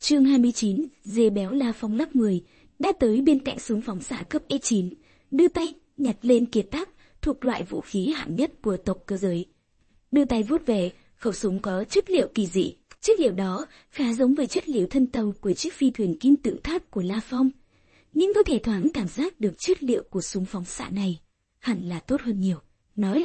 Chương 29, dê béo La Phong lắp người, đã tới bên cạnh súng phóng xạ cấp E9, đưa tay nhặt lên kiệt tác, thuộc loại vũ khí hạng nhất của tộc cơ giới. Đưa tay vuốt về, khẩu súng có chất liệu kỳ dị, chất liệu đó khá giống với chất liệu thân tàu của chiếc phi thuyền kim tự tháp của La Phong, nhưng có thể thoáng cảm giác được chất liệu của súng phóng xạ này hẳn là tốt hơn nhiều. Nói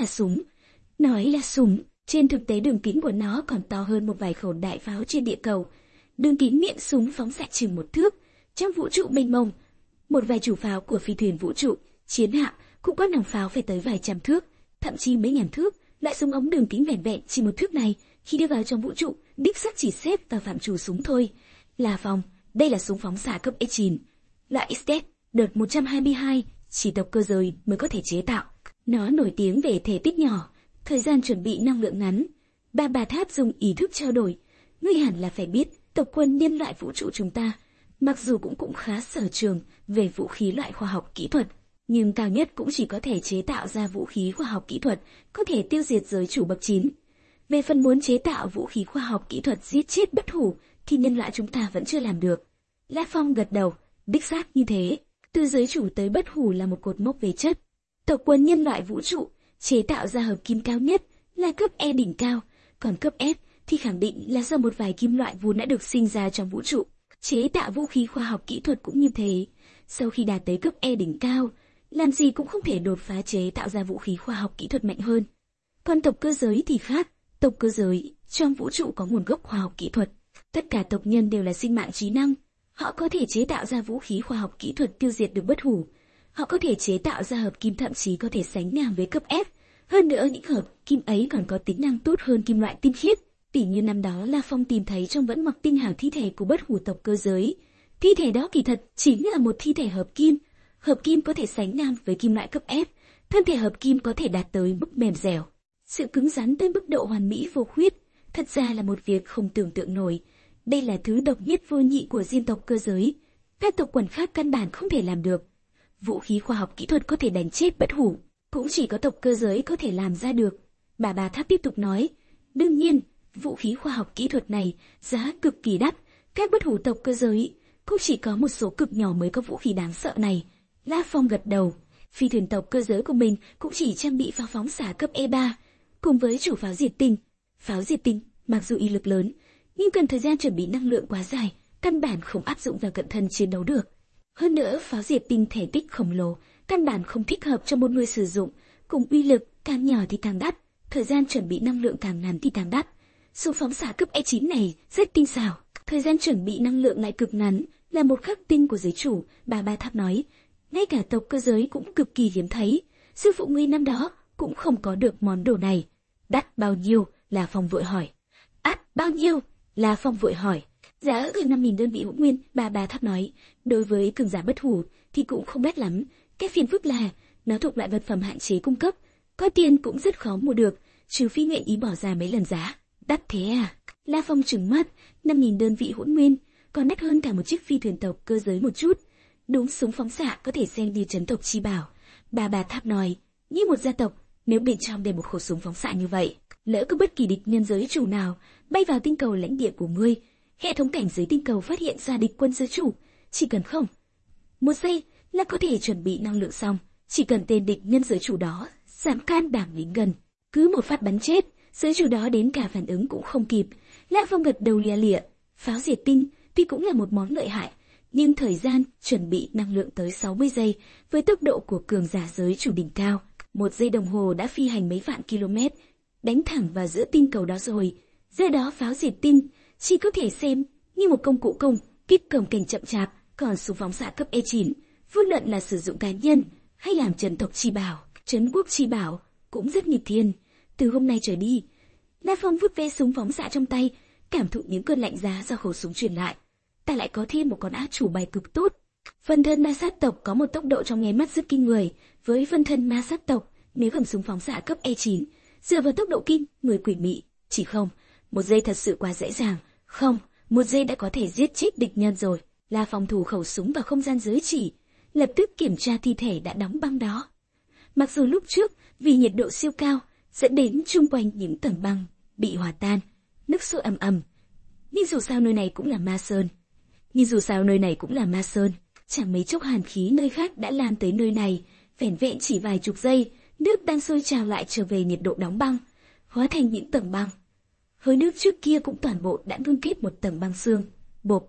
là súng, trên thực tế đường kính của nó còn to hơn một vài khẩu đại pháo trên địa cầu. Đường kính miệng súng phóng xạ chừng 1 thước. Trong vũ trụ mênh mông, một vài chủ pháo của phi thuyền vũ trụ, chiến hạm cũng có nòng pháo phải tới vài trăm thước, thậm chí mấy ngàn thước. Loại súng ống đường kính vẻn vẹn chỉ 1 thước này, khi đưa vào trong vũ trụ, đích xác chỉ xếp vào phạm trù súng thôi. La Phong, đây là súng phóng xạ cấp E9, loại XTED, đợt 122, chỉ tộc cơ giới mới có thể chế tạo. Nó nổi tiếng về thể tích nhỏ, thời gian chuẩn bị năng lượng ngắn. Bà Tháp dùng ý thức trao đổi. Ngươi hẳn là phải biết, tộc quân nhân loại vũ trụ chúng ta, mặc dù cũng khá sở trường về vũ khí loại khoa học kỹ thuật, nhưng cao nhất cũng chỉ có thể chế tạo ra vũ khí khoa học kỹ thuật có thể tiêu diệt giới chủ bậc 9. Về phần muốn chế tạo vũ khí khoa học kỹ thuật giết chết bất hủ thì nhân loại chúng ta vẫn chưa làm được. La Phong gật đầu, đích xác như thế. Từ giới chủ tới bất hủ là một cột mốc về chất. Tộc quân nhân loại vũ trụ chế tạo ra hợp kim cao nhất là cấp E đỉnh cao, còn cấp F thì khẳng định là do một vài kim loại vốn đã được sinh ra trong vũ trụ. Chế tạo vũ khí khoa học kỹ thuật cũng như thế. Sau khi đạt tới cấp E đỉnh cao, làm gì cũng không thể đột phá chế tạo ra vũ khí khoa học kỹ thuật mạnh hơn. Còn tộc cơ giới thì khác. Tộc cơ giới trong vũ trụ có nguồn gốc khoa học kỹ thuật. Tất cả tộc nhân đều là sinh mạng trí năng. Họ có thể chế tạo ra vũ khí khoa học kỹ thuật tiêu diệt được bất hủ. Họ có thể chế tạo ra hợp kim thậm chí có thể sánh ngang với cấp F. Hơn nữa những hợp kim ấy còn có tính năng tốt hơn kim loại tinh khiết. Tỉ như năm đó La Phong tìm thấy trong vẫn mặc tinh hào thi thể của bất hủ tộc cơ giới. Thi thể đó kỳ thật chính là một thi thể hợp kim. Hợp kim có thể sánh ngang với kim loại cấp F. Thân thể hợp kim có thể đạt tới mức mềm dẻo. Sự cứng rắn tới mức độ hoàn mỹ vô khuyết, thật ra là một việc không tưởng tượng nổi. Đây là thứ độc nhất vô nhị của riêng tộc cơ giới. Các tộc quần khác căn bản không thể làm được. Vũ khí khoa học kỹ thuật có thể đánh chết bất hủ, cũng chỉ có tộc cơ giới có thể làm ra được. Bà Tháp tiếp tục nói, đương nhiên, vũ khí khoa học kỹ thuật này giá cực kỳ đắt. Các bất hủ tộc cơ giới cũng chỉ có một số cực nhỏ mới có vũ khí đáng sợ này. La Phong gật đầu. Phi thuyền tộc cơ giới của mình cũng chỉ trang bị pháo phóng xạ cấp E3, cùng với chủ pháo diệt tinh. Pháo diệt tinh mặc dù uy lực lớn, nhưng cần thời gian chuẩn bị năng lượng quá dài, căn bản không áp dụng vào cận thân chiến đấu được. Hơn nữa, pháo diệt tinh thể tích khổng lồ, căn bản không thích hợp cho một người sử dụng, cùng uy lực càng nhỏ thì càng đắt, thời gian chuẩn bị năng lượng càng ngắn thì càng đắt. Súng phóng xạ cấp E9 này rất tinh xảo, thời gian chuẩn bị năng lượng lại cực ngắn, là một khắc tinh của giới chủ. Bà Tháp nói, ngay cả tộc cơ giới cũng cực kỳ hiếm thấy. Sư phụ ngươi năm đó cũng không có được món đồ này. Đắt bao nhiêu? La Phong vội hỏi. Bao nhiêu? La Phong vội hỏi. Giá gần 5.000 đơn vị hỗn nguyên. Bà Tháp nói, đối với cường giả bất hủ thì cũng không đắt lắm. Cái phiền phức là nó thuộc loại vật phẩm hạn chế cung cấp, có tiền cũng rất khó mua được, trừ phi nguyện ý bỏ ra mấy lần giá. Đắt thế à? La Phong trừng mắt. 5.000 đơn vị hỗn nguyên còn đắt hơn cả một chiếc phi thuyền tộc cơ giới một chút. Đúng, súng phóng xạ có thể xem như trấn tộc chi bảo. Bà Tháp nói, như một gia tộc, nếu bên trong để một khẩu súng phóng xạ như vậy, lỡ có bất kỳ địch nhân giới chủ nào bay vào tinh cầu lãnh địa của ngươi, hệ thống cảnh giới tinh cầu phát hiện ra địch quân giới chủ, chỉ cần không 1 giây là có thể chuẩn bị năng lượng xong. Chỉ cần tên địch nhân giới chủ đó dám can đảm đến gần, cứ một phát bắn chết, giới chủ đó đến cả phản ứng cũng không kịp. La Phong gật đầu lia lịa. Pháo diệt tinh tuy cũng là một món lợi hại, nhưng thời gian chuẩn bị năng lượng tới 60 giây với tốc độ của cường giả giới chủ đỉnh cao. 1 giây đồng hồ đã phi hành mấy vạn km, đánh thẳng vào giữa tinh cầu đó rồi. Do đó pháo diệt tinh chỉ có thể xem như một công cụ công kích cồng kềnh chậm chạp. Còn súng phóng xạ cấp E9, vô luận là sử dụng cá nhân hay làm trấn tộc chi bảo, trấn quốc chi bảo, cũng rất nghịch thiên. Từ hôm nay trở đi, La Phong vuốt ve súng phóng xạ trong tay, cảm thụ những cơn lạnh giá do khẩu súng truyền lại. Ta lại có thêm một con át chủ bài cực tốt. Phân thân ma sát tộc có một tốc độ trong nháy mắt rất kinh người. Với phân thân ma sát tộc, nếu cầm súng phóng xạ cấp E9, dựa vào tốc độ kinh người quỷ mị, chỉ không 1 giây thật sự quá dễ dàng. Không, 1 giây đã có thể giết chết địch nhân rồi. La Phong thủ khẩu súng vào không gian giới chỉ, lập tức kiểm tra thi thể đã đóng băng đó. Mặc dù lúc trước vì nhiệt độ siêu cao dẫn đến chung quanh những tầng băng bị hòa tan, nước sôi ầm ầm, nhưng dù sao nơi này cũng là ma sơn, nhưng dù sao nơi này cũng là ma sơn, chẳng mấy chốc hàn khí nơi khác đã lan tới nơi này, vẻn vẹn chỉ vài chục giây, nước đang sôi trào lại trở về nhiệt độ đóng băng, hóa thành những tầng băng. Hơi nước trước kia cũng toàn bộ đã ngưng kết một tầng băng xương. Bộp!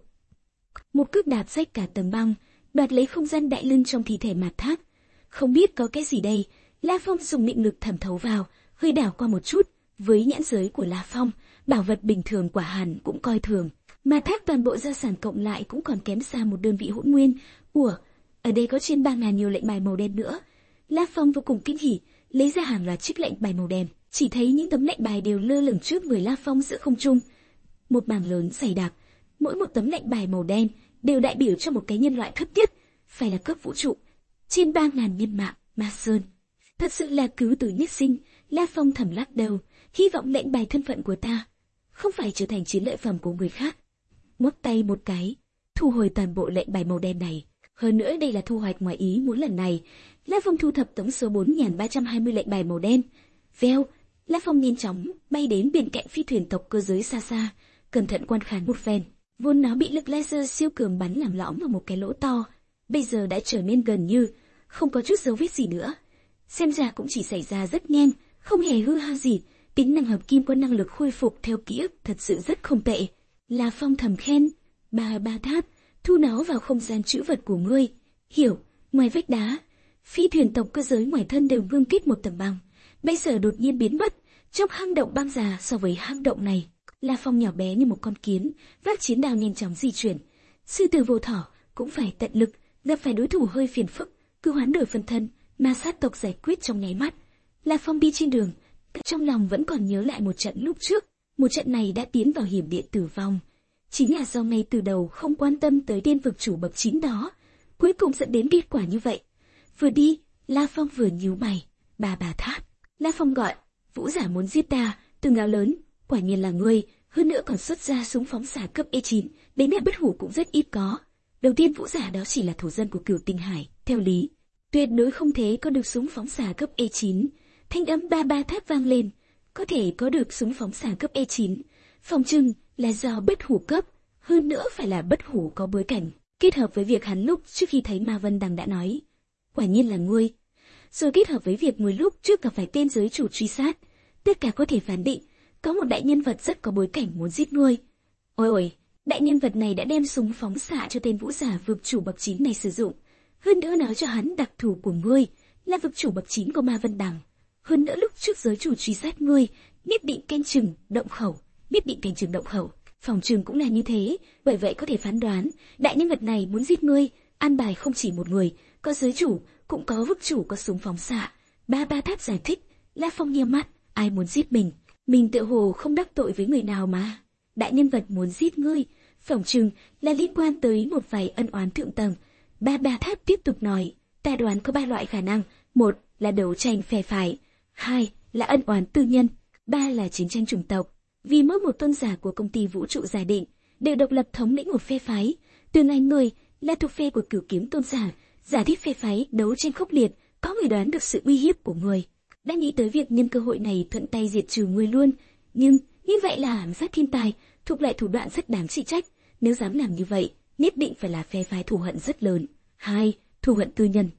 Một cước đạp rách cả tầng băng, đoạt lấy không gian đại lưng trong thi thể Mạt Thác. Không biết có cái gì đây, La Phong dùng định lực thẩm thấu vào, hơi đảo qua một chút. Với nhãn giới của La Phong, bảo vật bình thường quả hẳn cũng coi thường. Mạt Thác toàn bộ gia sản cộng lại cũng còn kém xa một đơn vị hỗn nguyên. Ủa, ở đây có trên 3.000 nhiều lệnh bài màu đen nữa. La Phong vô cùng kinh hỉ, lấy ra hàng loạt chiếc lệnh bài màu đen. Chỉ thấy những tấm lệnh bài đều lơ lửng trước người La Phong giữa không trung. Một mảng lớn dày đặc, mỗi một tấm lệnh bài màu đen đều đại biểu cho một cái nhân loại thấp nhất, phải là cấp vũ trụ. Trên 3.000 nhân mạng, Ma Sơn. Thật sự là cứu tử nhất sinh. La Phong thầm lắc đầu, hy vọng lệnh bài thân phận của ta không phải trở thành chiến lợi phẩm của người khác. Ngoắc tay một cái, thu hồi toàn bộ lệnh bài màu đen này. Hơn nữa đây là thu hoạch ngoài ý muốn lần này. La Phong thu thập tổng số 4.320 lệnh bài màu đen. Vèo, La Phong nhanh chóng bay đến bên cạnh phi thuyền tộc cơ giới xa xa, cẩn thận quan khán một phen. Vốn nó bị lực laser siêu cường bắn làm lõm vào một cái lỗ to, bây giờ đã trở nên gần như không có chút dấu vết gì nữa. Xem ra cũng chỉ xảy ra rất nhanh, không hề hư hao gì. Tính năng hợp kim có năng lực khôi phục theo ký ức thật sự rất không tệ. La Phong thầm khen, Ba Tháp, thu nó vào không gian trữ vật của ngươi. Hiểu, ngoài vách đá, phi thuyền tộc cơ giới ngoài thân đều ngưng kết một tầng băng, bây giờ đột nhiên biến mất trong hang động băng già. So với hang động này, La Phong nhỏ bé như một con kiến, vác chiến đao nhanh chóng di chuyển. Sư tử vô thỏ cũng phải tận lực, gặp phải đối thủ hơi phiền phức, cứ hoán đổi phân thân, ma sát tộc giải quyết trong nháy mắt. La Phong đi trên đường, trong lòng vẫn còn nhớ lại một trận lúc trước, một trận này đã tiến vào hiểm địa tử vong. Chính là do ngay từ đầu không quan tâm tới tiên vực chủ bậc 9 đó, cuối cùng dẫn đến kết quả như vậy. Vừa đi, La Phong vừa nhíu mày, Ba Tháp. La Phong gọi, Vũ giả muốn giết ta, từ ngạo lớn, quả nhiên là ngươi, hơn nữa còn xuất ra súng phóng xạ cấp E9, đến mẹ bất hủ cũng rất ít có. Đầu tiên Vũ giả đó chỉ là thổ dân của Cửu Tinh Hải, theo lý tuyệt đối không thể có được súng phóng xạ cấp E9. Thanh âm Ba Tháp vang lên, có thể có được súng phóng xạ cấp E9, phòng trưng là do bất hủ cấp, hơn nữa phải là bất hủ có bối cảnh, kết hợp với việc hắn lúc trước khi thấy Ma Vân Đằng đã nói, quả nhiên là ngươi, rồi kết hợp với việc người lúc trước gặp phải tên giới chủ truy sát, tất cả có thể phán định có một đại nhân vật rất có bối cảnh muốn giết ngươi. Ôi, đại nhân vật này đã đem súng phóng xạ cho tên vũ giả vực chủ bậc 9 này sử dụng, hơn nữa nói cho hắn đặc thù của ngươi là vực chủ bậc 9 của Ma Vân Đằng. Hơn nữa lúc trước giới chủ truy sát ngươi, nhất định canh chừng động khẩu, phòng trường cũng là như thế, bởi vậy có thể phán đoán, đại nhân vật này muốn giết ngươi, an bài không chỉ một người, có giới chủ, cũng có vực chủ có súng phóng xạ. Ba Tháp giải thích, La Phong nghiêm mắt, ai muốn giết mình tựa hồ không đắc tội với người nào mà. Đại nhân vật muốn giết ngươi, phòng trường là liên quan tới một vài ân oán thượng tầng. Ba Tháp tiếp tục nói, ta đoán có 3 loại khả năng, 1 là đấu tranh phe phái, 2 là ân oán tư nhân, 3 là chiến tranh chủng tộc. Vì mỗi một tôn giả của công ty vũ trụ giả định đều độc lập thống lĩnh một phe phái, từ ngày người là thuộc phe của Cửu Kiếm tôn giả, giả thiết phe phái đấu tranh khốc liệt, có người đoán được sự uy hiếp của người, đã nghĩ tới việc nhân cơ hội này thuận tay diệt trừ người luôn, nhưng như vậy là ám sát thiên tài, thuộc lại thủ đoạn rất đáng chỉ trách, nếu dám làm như vậy, nhất định phải là phe phái thù hận rất lớn. 2. Thù hận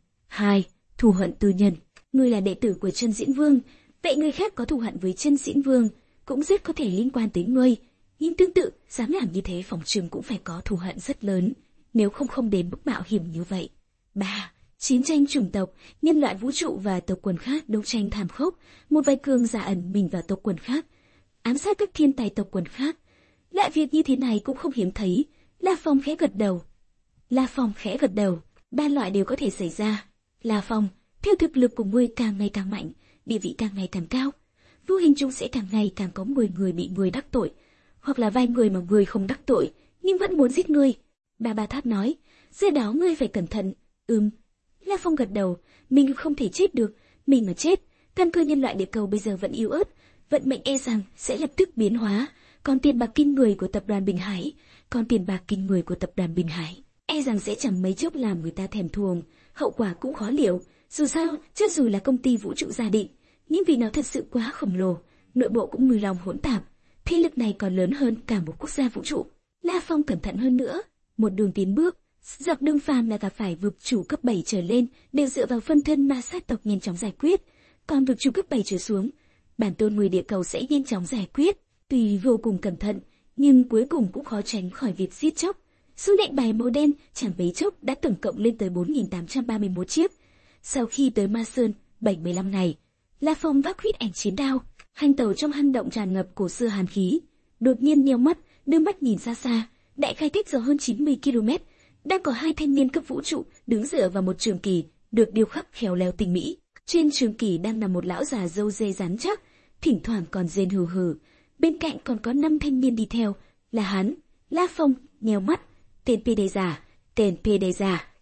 tư nhân. Ngươi là đệ tử của Chân Diễn Vương, vậy người khác có thù hận với Chân Diễn Vương cũng rất có thể liên quan tới ngươi, nhưng tương tự, dám làm như thế phòng trường cũng phải có thù hận rất lớn, nếu không đến mức mạo hiểm như vậy. 3. Chiến tranh chủng tộc, nhân loại vũ trụ và tộc quần khác đấu tranh thảm khốc, một vài cường giả ẩn mình vào tộc quần khác, ám sát các thiên tài tộc quần khác. Lại việc như thế này cũng không hiếm thấy. La Phong khẽ gật đầu. 3 loại đều có thể xảy ra. La Phong, theo thực lực của ngươi càng ngày càng mạnh, địa vị càng ngày càng cao, vô hình chung sẽ càng ngày càng có 10 người bị ngươi đắc tội, hoặc là vài người mà ngươi không đắc tội nhưng vẫn muốn giết ngươi. Ba Tháp nói, do đó ngươi phải cẩn thận. La Phong gật đầu, mình không thể chết được, mình mà chết, căn cơ nhân loại địa cầu bây giờ vẫn yếu ớt, vận mệnh e rằng sẽ lập tức biến hóa, còn tiền bạc kinh người của tập đoàn Bình Hải, e rằng sẽ chẳng mấy chốc làm người ta thèm thuồng, hậu quả cũng khó liệu. Dù sao, cho dù là công ty vũ trụ gia định, nhưng vì nó thật sự quá khổng lồ, nội bộ cũng mùi lòng hỗn tạp, thế lực này còn lớn hơn cả một quốc gia vũ trụ. La Phong cẩn thận hơn nữa. một đường tiến bước. Dọc đường phàm là gặp phải vực chủ cấp 7 trở lên đều dựa vào phân thân ma sát tộc nhanh chóng giải quyết, còn vực chủ cấp 7 trở xuống, bản tôn người địa cầu sẽ nhanh chóng giải quyết. Tuy vô cùng cẩn thận, nhưng cuối cùng cũng khó tránh khỏi việc giết chóc. Số lệnh bài màu đen chẳng mấy chốc đã tổng cộng lên tới 4.831 chiếc. Sau khi tới Ma Sơn 75 này, La Phong vác huyết ảnh chiến đao, hành tẩu trong hang động tràn ngập cổ xưa hàn khí. Đột nhiên nheo mắt, đưa mắt nhìn xa xa, đại khái cách giờ hơn 90 km, đang có hai thanh niên cấp vũ trụ đứng dựa vào một trường kỳ được điêu khắc khéo léo tinh mỹ. Trên trường kỳ đang nằm một lão già râu ria rắn chắc, thỉnh thoảng còn rên hừ hừ. Bên cạnh còn có 5 thanh niên đi theo, là hắn. La Phong nheo mắt, tên PD già,